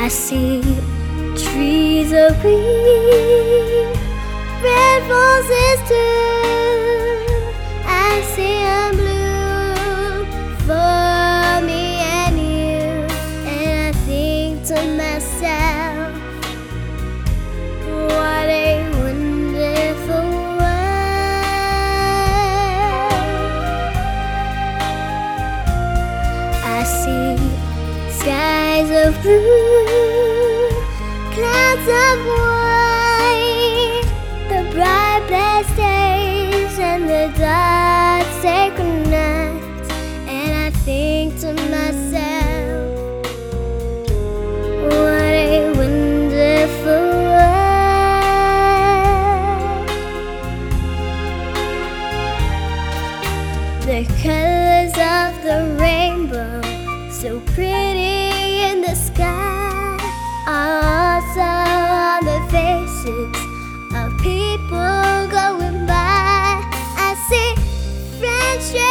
see trees of green, red roses too. I see them blue for me and you. And I think to myself, what a wonderful world. I see skies of blue, clouds of white, the bright blessed days and the dark sacred nights. And I think to myself, what a wonderful world. The colors of the rainbow, so pretty in the sky, are also on the faces of people going by. I see friendship